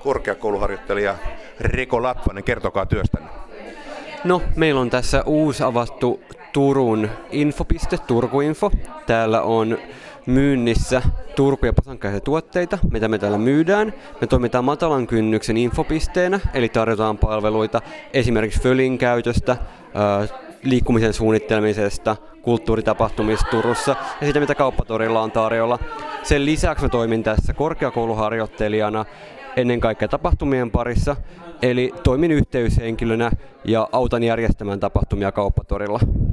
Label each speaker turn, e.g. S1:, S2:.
S1: korkeakouluharjoittelija Reko Latvanen, kertokaa työstänne.
S2: No, meillä on tässä uusi avattu Turun infopiste, Turku-info. Täällä on myynnissä Turku- ja Pasankäisen tuotteita, mitä me täällä myydään. Me toimitaan matalan kynnyksen infopisteenä, eli tarjotaan palveluita esimerkiksi Fölin käytöstä, liikkumisen suunnittelemisesta, kulttuuritapahtumista Turussa ja sitä, mitä kauppatorilla on tarjolla. Sen lisäksi mä toimin tässä korkeakouluharjoittelijana ennen kaikkea tapahtumien parissa, eli toimin yhteyshenkilönä ja autan järjestämään tapahtumia kauppatorilla.